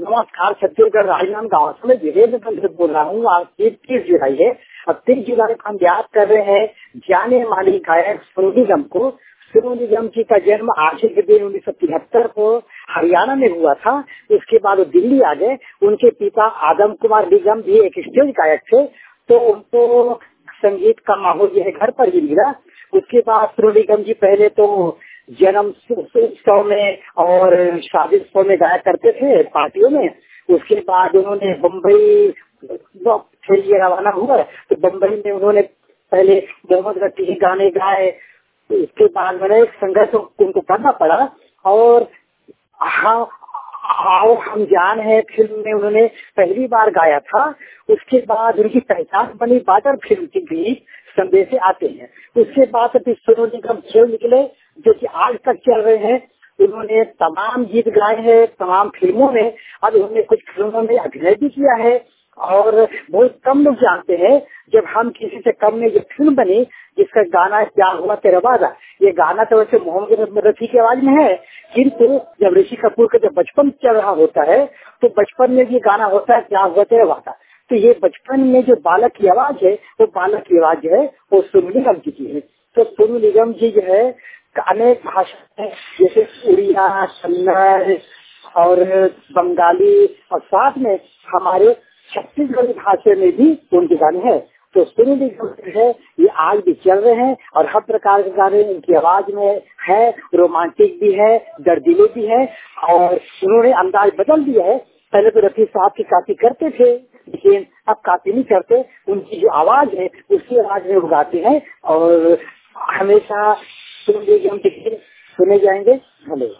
नमस्कार, छत्तीसगढ़ राजनांदगांव गाँव से मैं वीरेंद्र चंद्र बोल रहा हूँ। आज 30 जुलाई है। अब 30 जुलाई को हम याद कर रहे हैं जाने माने गायक सोनू निगम को। सोनू निगम जी का जन्म 8 के दिन 1973 को हरियाणा में हुआ था। उसके बाद वो दिल्ली आ गए। उनके पिता आदम कुमार निगम भी एक स्टेज गायक थे, तो उनको संगीत का माहौल जो है घर पर ही मिला। उसके बाद सोनू निगम जी पहले तो जन्म उत्सव में और शादी उत्सव में गाया करते थे पार्टियों में। उसके बाद उन्होंने बम्बई के लिए रवाना हुआ, तो बम्बई में उन्होंने पहले मोहम्मद रफी के गाने गाए। इसके बाद मैंने एक संघर्ष उनको करना पड़ा और हाँ आओ हम जान है फिल्म में उन्होंने पहली बार गाया था। उसके बाद उनकी पहचान बनी बाटर फिल्म के भी संदेश आते हैं। उसके बाद अभी सोनू निगम खेल निकले जो कि आज तक चल रहे हैं। उन्होंने तमाम गीत गाए हैं तमाम फिल्मों में। अब उन्होंने कुछ फिल्मों में अभिनय भी किया है और बहुत कम लोग जानते हैं। जब हम किसी से कम में ये फिल्म बनी जिसका गाना क्या हुआ तेरा वादा, ये गाना तो वैसे मोहम्मद रफी की आवाज में है, किंतु जब ऋषि कपूर का जब बचपन चल रहा होता है तो बचपन में ये गाना होता है क्या हुआ तेरा वादा। तो ये बचपन में जो बालक की आवाज है वो बालक की आवाज जो है वो सोनू निगम जी की है। तो सोनू निगम जी जो है अनेक भाषा है जैसे उड़िया, कन्नड़ और बंगाली और साथ में हमारे छत्तीसगढ़ी भाषा में भी उनके गाने हैं। तो सोनू निगम है ये आज भी चल रहे हैं और हर प्रकार के गाने उनकी आवाज में है। रोमांटिक भी है, दर्दीले भी है और उन्होंने अंदाज बदल दिया है। पहले तो रफी साहब की कॉपी करते थे लेकिन अब कॉपी नहीं करते। उनकी जो आवाज है उसी आवाज में वो गाते हैं और हमेशा सोनू निगम सुने जाएंगे। हेलो।